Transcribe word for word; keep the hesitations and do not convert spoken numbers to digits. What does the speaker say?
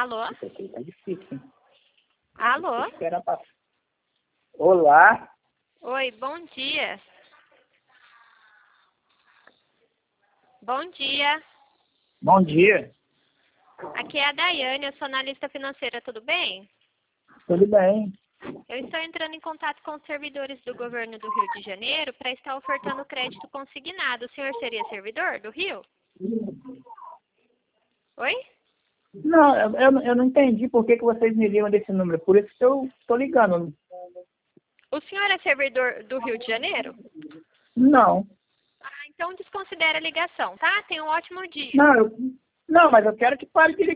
Alô? Isso aqui tá difícil, hein? Alô? Espera pra... Olá? Oi, bom dia. Bom dia. Bom dia. Aqui é a Daiane, eu sou analista financeira, tudo bem? Tudo bem? Eu estou entrando em contato com os servidores do governo do Rio de Janeiro para estar ofertando crédito consignado. O senhor seria servidor do Rio? Oi? Não, eu, eu, eu não entendi por que, que vocês me ligam desse número. Por isso que eu tô ligando. O senhor é servidor do Rio de Janeiro? Não. Ah, então desconsidere a ligação, tá? Tenha um ótimo dia. Não, eu, não, mas eu quero que pare de ligar.